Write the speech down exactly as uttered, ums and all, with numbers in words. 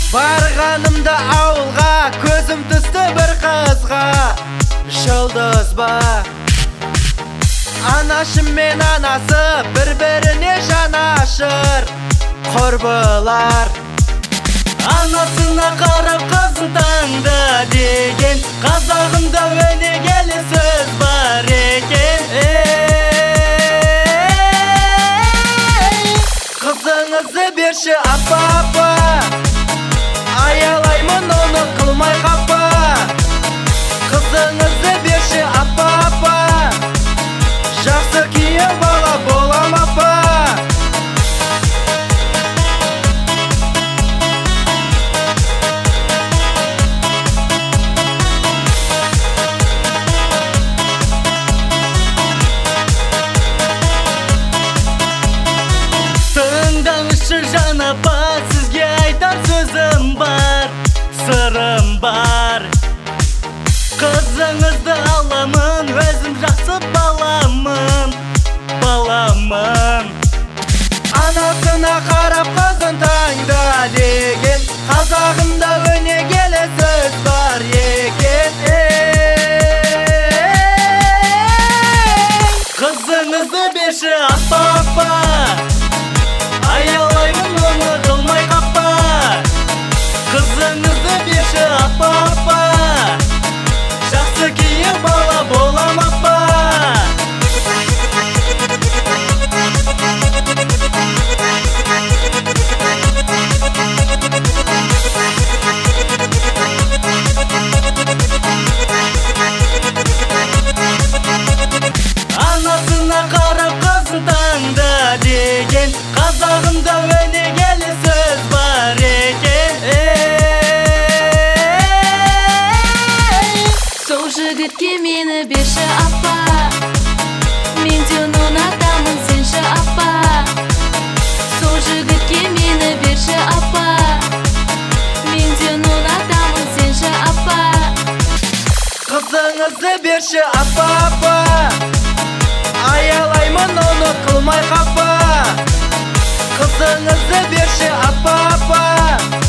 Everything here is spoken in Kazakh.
Барғанымда ауылға, көзім түсті бір қызға. Жұлдыз ба? Анашым мен анасы бір-біріне жанашыр құрбылар. Анасына қарап қызын таңды деген қазағында өнегелі сөз бар екен. Қызыңызды берші апа-апа, аялаймын оны қылмай қапа. Қызыңызды берші апа-апа, жақсы күйеу бала болам апа. Тыңдаңызшы жан апа, сізге айтар сөзім бар, сырым бар. Қызыңызды аламын, өзім жақсы баламын, баламын. Анасына қарап қызын таңда деген қазағында өнегелі сөз бар екен. Қызыңызды берші апа-апа, аялаймын оны қылмай қапа. Қызыңызды берші апа-апа, жақсы күйеу бала болам апа. Анасына қарап қызын таңда деген қазағында өнегелі сөз бар екен. Сол жігітке мені берші апа, мен де оны ұнатамын, сенші апа. Сол жігітке мені берші апа, мен де оны ұнатамын, сенші апа. Қызыңызды берші апа-апа, аялаймын оны қылмай қапа. Қызыңызды берші апа-апа,